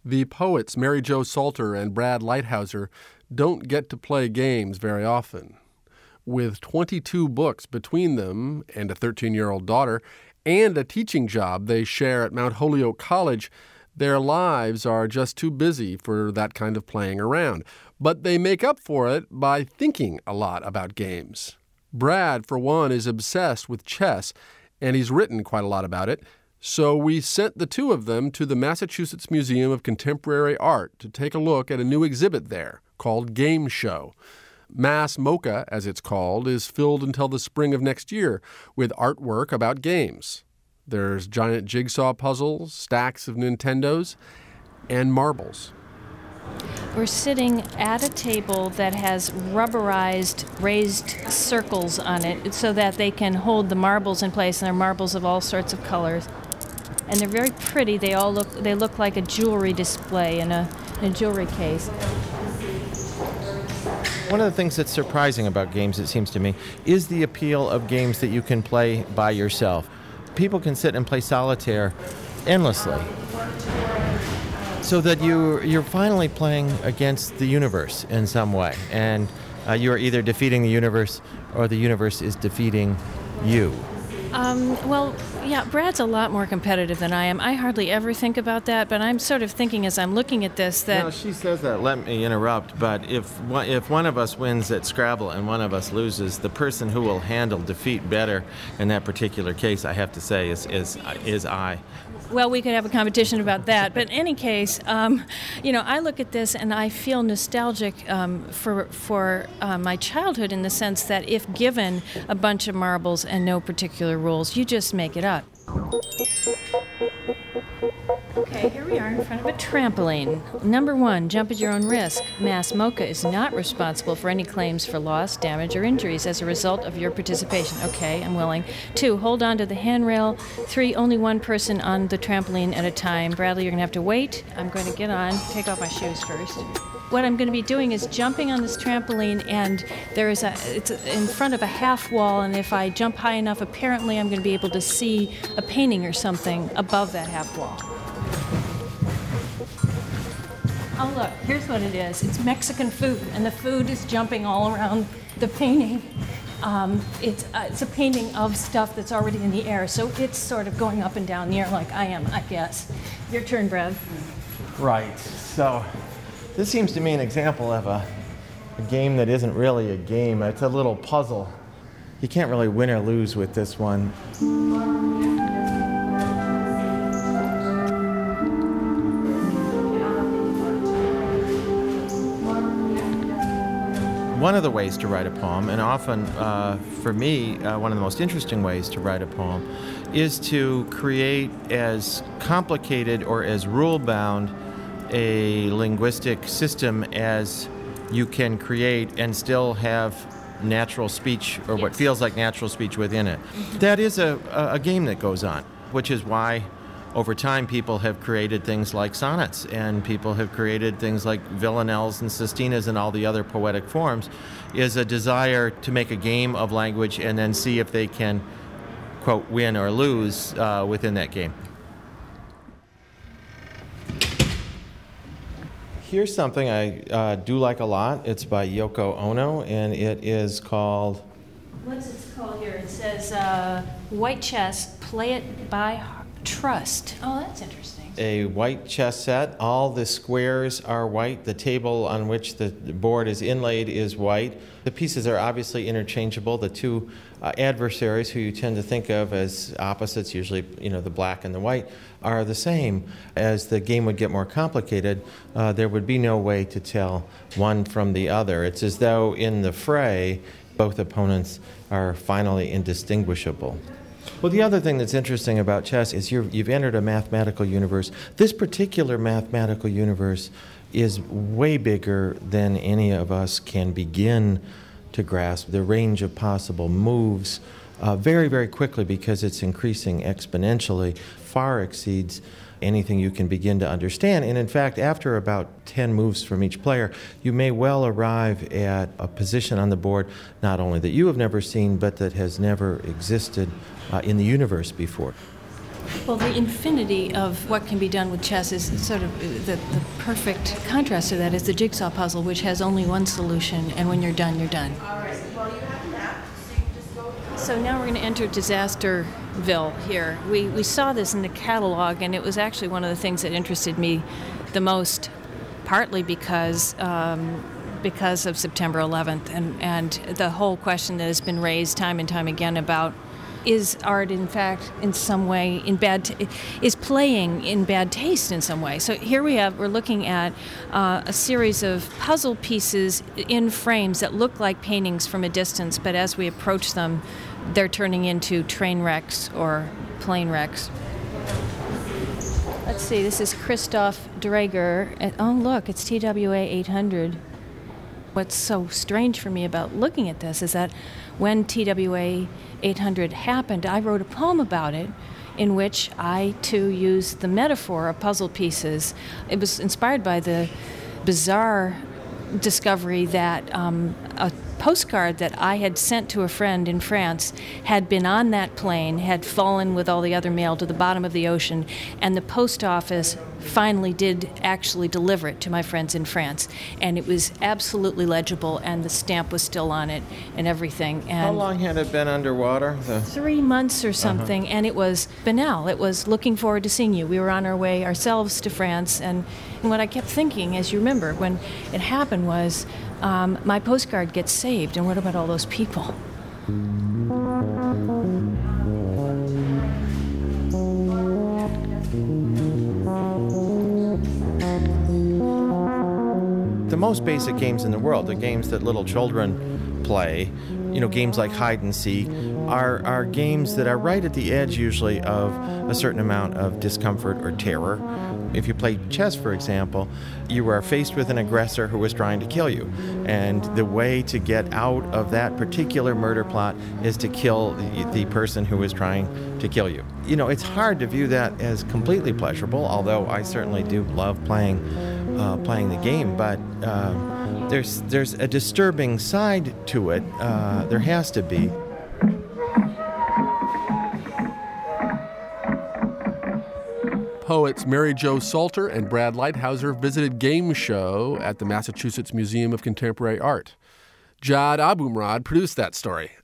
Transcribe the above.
The poets Mary Jo Salter and Brad Lighthouser don't get to play games very often. With 22 books between them and a 13-year-old daughter and a teaching job they share at Mount Holyoke College, their lives are just too busy for that kind of playing around. But they make up for it by thinking a lot about games. Brad, for one, is obsessed with chess, and he's written quite a lot about it. So we sent the two of them to the Massachusetts Museum of Contemporary Art to take a look at a new exhibit there called Game Show. Mass MoCA, as it's called, is filled until the spring of next year with artwork about games. There's giant jigsaw puzzles, stacks of Nintendos, and marbles. We're sitting at a table that has rubberized raised circles on it so that they can hold the marbles in place, and they're marbles of all sorts of colors. And they're very pretty. They look like a jewelry display in a jewelry case. One of the things that's surprising about games, it seems to me, is the appeal of games that you can play by yourself. People can sit and play solitaire endlessly, so that you're finally playing against the universe in some way, and you are either defeating the universe or the universe is defeating you. Well, yeah, Brad's a lot more competitive than I am. I hardly ever think about that, but I'm sort of thinking as I'm looking at this that... No, she says that, let me interrupt, but if one of us wins at Scrabble and one of us loses, the person who will handle defeat better in that particular case, I have to say, is I. Well, we could have a competition about that. But in any case, I look at this and I feel nostalgic for my childhood, in the sense that if given a bunch of marbles and no particular rules, you just make it up. Okay, here we are in front of a trampoline. Number 1, jump at your own risk. Mass MoCA is not responsible for any claims for loss, damage, or injuries as a result of your participation. Okay, I'm willing. 2, hold on to the handrail. 3, only one person on the trampoline at a time. Bradley, you're going to have to wait. I'm going to get on, take off my shoes first. What I'm going to be doing is jumping on this trampoline, and it's in front of a half wall, and if I jump high enough, apparently I'm going to be able to see a painting or something above that half wall. Oh, look, here's what it is. It's Mexican food, and the food is jumping all around the painting. It's a painting of stuff that's already in the air, so it's sort of going up and down the air like I am, I guess. Your turn, Brad. Right, so this seems to me an example of a game that isn't really a game. It's a little puzzle. You can't really win or lose with this one. One of the ways to write a poem, and often for me, one of the most interesting ways to write a poem, is to create as complicated or as rule-bound a linguistic system as you can create and still have natural speech, or what feels like natural speech within it. That is a game that goes on, which is why over time people have created things like sonnets, and people have created things like villanelles and sestinas and all the other poetic forms, is a desire to make a game of language and then see if they can, quote, win or lose within that game. Here's something I do like a lot. It's by Yoko Ono, and it is called... What's it called here? It says White Chess, Play It by Trust. Oh, that's interesting. A white chess set. All the squares are white. The table on which the board is inlaid is white. The pieces are obviously interchangeable. The two adversaries, who you tend to think of as opposites, usually the black and the white, are the same. As the game would get more complicated, there would be no way to tell one from the other. It's as though in the fray, both opponents are finally indistinguishable. Well, the other thing that's interesting about chess is you've entered a mathematical universe. This particular mathematical universe is way bigger than any of us can begin to grasp. The range of possible moves very, very quickly, because it's increasing exponentially, far exceeds anything you can begin to understand. And in fact, after about 10 moves from each player, you may well arrive at a position on the board not only that you have never seen, but that has never existed in the universe before. Well, the infinity of what can be done with chess is sort of the perfect contrast to that is the jigsaw puzzle, which has only one solution, and when you're done, you're done. All right. Well, you have a map, so you can just go. So now we're going to enter Disasterville here. We saw this in the catalog, and it was actually one of the things that interested me the most, partly because of September 11th and the whole question that has been raised time and time again about, is art in fact in some way is playing in bad taste in some way? So here we're looking at a series of puzzle pieces in frames that look like paintings from a distance, but as we approach them, they're turning into train wrecks or plane wrecks. Let's see, this is Christoph Draeger. Oh look, it's TWA 800. What's so strange for me about looking at this is that when TWA 800 happened, I wrote a poem about it in which I, too, used the metaphor of puzzle pieces. It was inspired by the bizarre discovery that a postcard that I had sent to a friend in France had been on that plane, had fallen with all the other mail to the bottom of the ocean, and the post office finally did actually deliver it to my friends in France. And it was absolutely legible, and the stamp was still on it and everything. And How long had it been underwater? 3 months or something, and it was banal. It was looking forward to seeing you. We were on our way ourselves to France, and what I kept thinking, as you remember, when it happened was, my postcard gets saved, and what about all those people? The most basic games in the world, the games that little children play, games like hide and seek, are games that are right at the edge usually of a certain amount of discomfort or terror. If you play chess, for example, you are faced with an aggressor who is trying to kill you. And the way to get out of that particular murder plot is to kill the person who is trying to kill you. It's hard to view that as completely pleasurable, although I certainly do love playing the game. But there's a disturbing side to it. There has to be. Poets Mary Jo Salter and Brad Lighthouser visited Game Show at the Massachusetts Museum of Contemporary Art. Jad Abumrad produced that story.